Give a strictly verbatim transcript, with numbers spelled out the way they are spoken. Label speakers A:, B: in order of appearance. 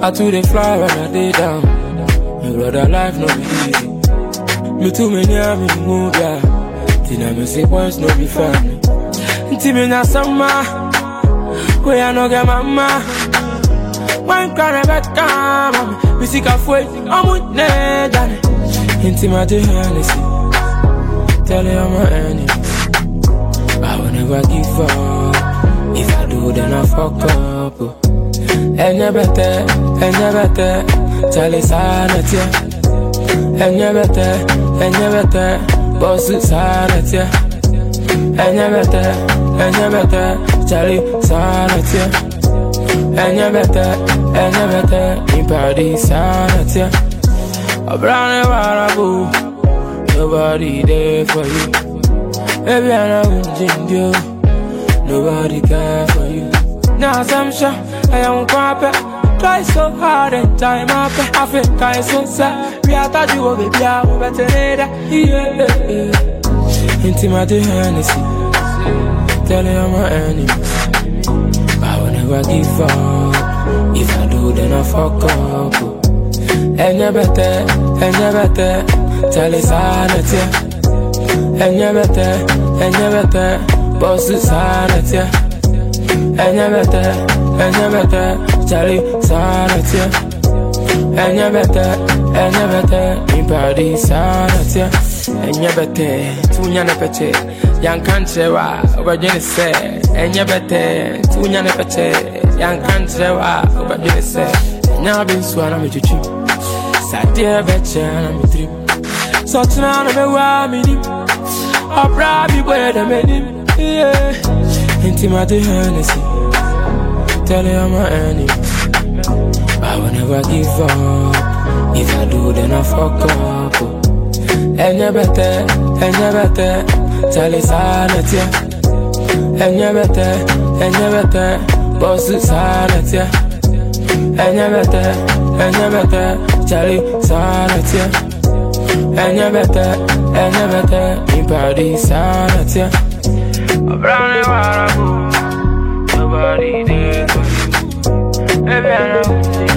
A: I too they fly when I day down. My brother life no be easy. Me too many am in move ya. Tina me say boys no be family. Inti me na summer. Where I no get mama. One cry about come. Me sick of way. I'm with ne Danny. Inti my day Hennessy. Tell you I'm my enemies. I will never give up. If I do then I fuck up. Enya bete, enya bete, chale sana tia. Enya bete, enya bete, bossu sana tia. Enya bete, enya bete, chale sana tia. Enya bete, enya bete, impadi sana tia. Abrane warabu, nobody there for you. Baby I know you, nobody care for you. Now I'm sure I am crappy. Try so hard and time up. I feel kind so sad. We are thought you were baby, I will better need that. Yeah. Intimate Hennessy. Tell you I'm my enemy. I will never give up. If I do, then I fuck up. Enya bete, enya bete. Tell you sanity. Enya bete, enya bete. Bossu sanity. Enya bete, enya bete, chale sana tia. Enya bete, enya bete, impadi sana tia. Enya bete, tunya ne pete, yang kanchewa, obajene se. Enya bete, tunya ne pete, yang kanchewa, obajene se. Enya bin swana me chuchu, sadia beche na me trip. Sochna na me wa mi nim, obra bi boy de me nim. Yeah. Intimate Hennessy. Tell you I'm my enemy. I will never give up. If I do then I fuck up. Enya bete, enya bete, chale sana tia. Enya bete, enya bete, bossu sana tia. Enya bete, enya bete, chale sana tia. Enya bete, enya bete, impadi sana tia. Abrane warabu, nobody there for you. Baby I know